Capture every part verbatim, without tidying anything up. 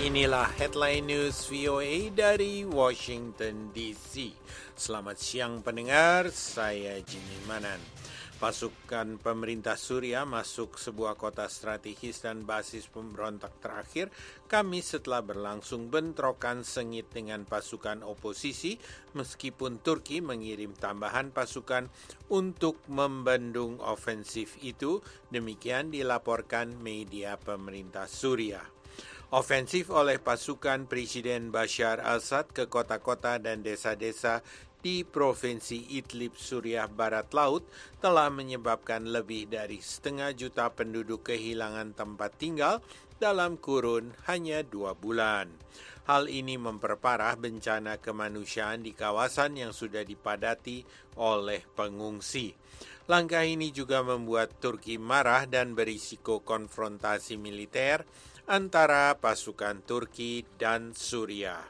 Inilah headline news V O A dari Washington D C. Selamat siang pendengar, saya Jimmy Manan. Pasukan pemerintah Suriah masuk sebuah kota strategis dan basis pemberontak terakhir Kamis setelah berlangsung bentrokan sengit dengan pasukan oposisi, meskipun Turki mengirim tambahan pasukan untuk membendung ofensif itu, demikian dilaporkan media pemerintah Suriah. Ofensif oleh pasukan Presiden Bashar al-Assad ke kota-kota dan desa-desa di Provinsi Idlib, Suriah Barat Laut telah menyebabkan lebih dari setengah juta penduduk kehilangan tempat tinggal dalam kurun hanya dua bulan. Hal ini memperparah bencana kemanusiaan di kawasan yang sudah dipadati oleh pengungsi. Langkah ini juga membuat Turki marah dan berisiko konfrontasi militer antara pasukan Turki dan Suriah.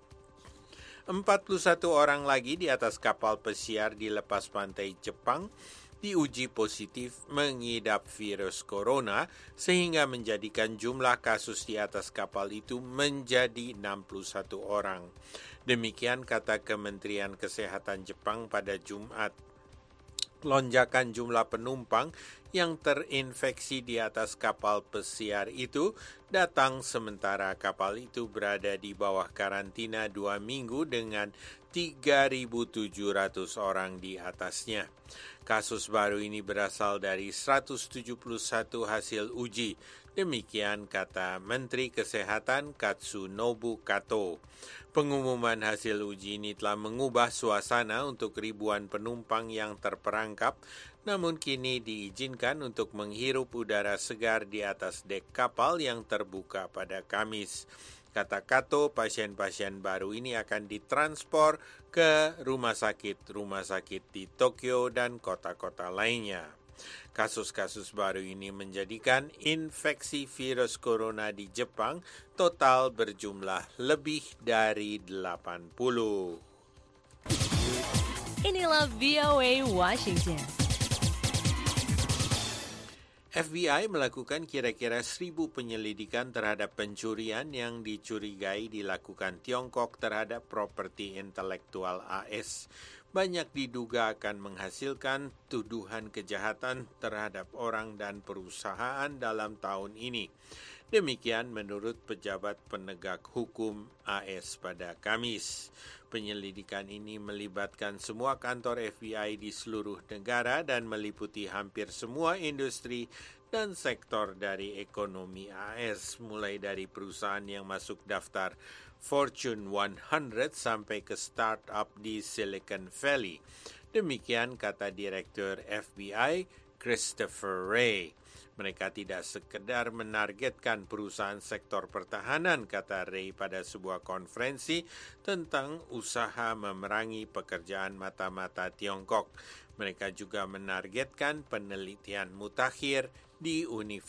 empat puluh satu orang lagi di atas kapal pesiar di lepas pantai Jepang diuji positif mengidap virus corona sehingga menjadikan jumlah kasus di atas kapal itu menjadi enam puluh satu orang. Demikian kata Kementerian Kesehatan Jepang pada Jumat. Lonjakan jumlah penumpang yang terinfeksi di atas kapal pesiar itu datang sementara kapal itu berada di bawah karantina dua minggu dengan tiga ribu tujuh ratus orang di atasnya. Kasus baru ini berasal dari seratus tujuh puluh satu hasil uji. Demikian kata Menteri Kesehatan Katsunobu Kato. Pengumuman hasil uji ini telah mengubah suasana untuk ribuan penumpang yang terperangkap, namun kini diizinkan untuk menghirup udara segar di atas dek kapal yang terbuka pada Kamis. Kata Kato, pasien-pasien baru ini akan ditranspor ke rumah sakit-rumah sakit di Tokyo dan kota-kota lainnya. Kasus-kasus baru ini menjadikan infeksi virus corona di Jepang total berjumlah lebih dari delapan puluh. Inilah V O A Washington. F B I melakukan kira-kira seribu penyelidikan terhadap pencurian yang dicurigai dilakukan Tiongkok terhadap properti intelektual A S. Banyak diduga akan menghasilkan tuduhan kejahatan terhadap orang dan perusahaan dalam tahun ini. Demikian menurut pejabat penegak hukum A S pada Kamis. Penyelidikan ini melibatkan semua kantor F B I di seluruh negara dan meliputi hampir semua industri dan sektor dari ekonomi A S, mulai dari perusahaan yang masuk daftar Fortune seratus sampai ke startup di Silicon Valley. Demikian kata Direktur F B I Christopher Wray. Mereka tidak sekedar menargetkan perusahaan sektor pertahanan, kata Ray pada sebuah konferensi tentang usaha memerangi pekerjaan mata-mata Tiongkok. Mereka juga menargetkan penelitian mutakhir di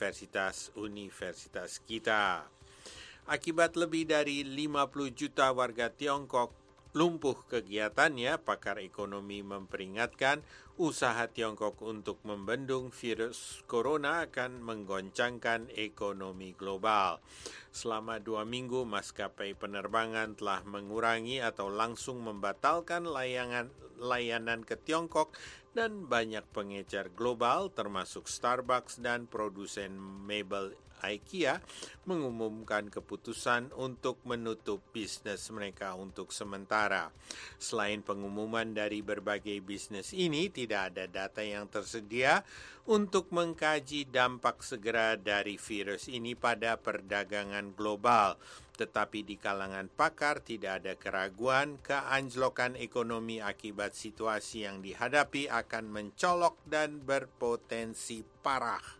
universitas-universitas kita. Akibat lebih dari lima puluh juta warga Tiongkok lumpuh kegiatannya, pakar ekonomi memperingatkan usaha Tiongkok untuk membendung virus corona akan menggoncangkan ekonomi global. Selama dua minggu, maskapai penerbangan telah mengurangi atau langsung membatalkan layanan, layanan ke Tiongkok dan banyak pengecer global termasuk Starbucks dan produsen mebel IKEA mengumumkan keputusan untuk menutup bisnis mereka untuk sementara. Selain pengumuman dari berbagai bisnis ini, tidak ada data yang tersedia untuk mengkaji dampak segera dari virus ini pada perdagangan global. Tetapi di kalangan pakar tidak ada keraguan keanjlokan ekonomi akibat situasi yang dihadapi akan mencolok dan berpotensi parah.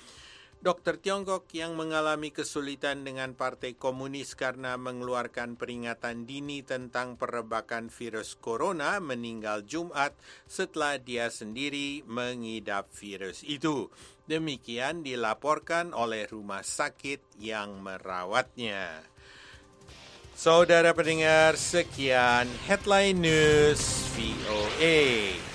Dokter Tiongkok yang mengalami kesulitan dengan Partai Komunis karena mengeluarkan peringatan dini tentang perebakan virus corona meninggal Jumat setelah dia sendiri mengidap virus itu. Demikian dilaporkan oleh rumah sakit yang merawatnya. Saudara pendengar, sekian Headline News V O A.